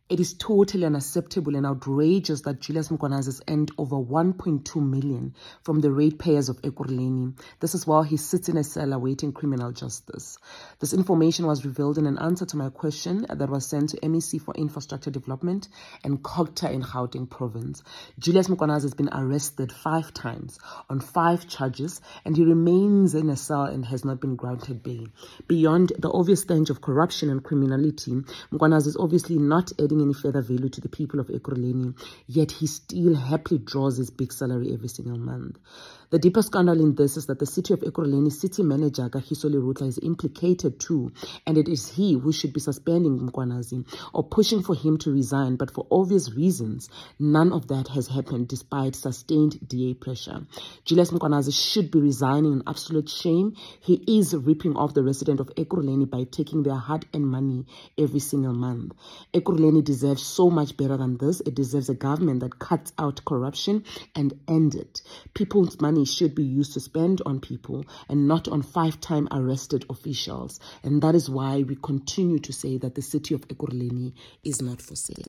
It is totally unacceptable and outrageous that Julius Mkhwanazi earned over 1.2 million from the ratepayers of Ekurhuleni. This is while he sits in a cell awaiting criminal justice. This information was revealed in an answer to my question that was sent to MEC for Infrastructure Development and COGTA in Gauteng Province. Julius Mkhwanazi has been arrested 5 times on 5 charges, and he remains in a cell and has not been granted bail. Beyond the obvious stench of corruption and criminality, Mkhwanazi is obviously not adding any further value to the people of Ekurhuleni, yet he still happily draws his big salary every single month. The deeper scandal in this is that the city of Ekurhuleni city manager Kagiso Lerutla is implicated too, and it is he who should be suspending Mkhwanazi or pushing for him to resign, but for obvious reasons, none of that has happened despite sustained DA pressure. Julius Mkhwanazi should be resigning in absolute shame. He is ripping off the resident of Ekurhuleni by taking their hard-earned money every single month. Ekurhuleni deserves so much better than this. It deserves a government that cuts out corruption and ends it. People's money should be used to spend on people and not on 5-time arrested officials. And that is why we continue to say that the city of Ekurhuleni is not for sale.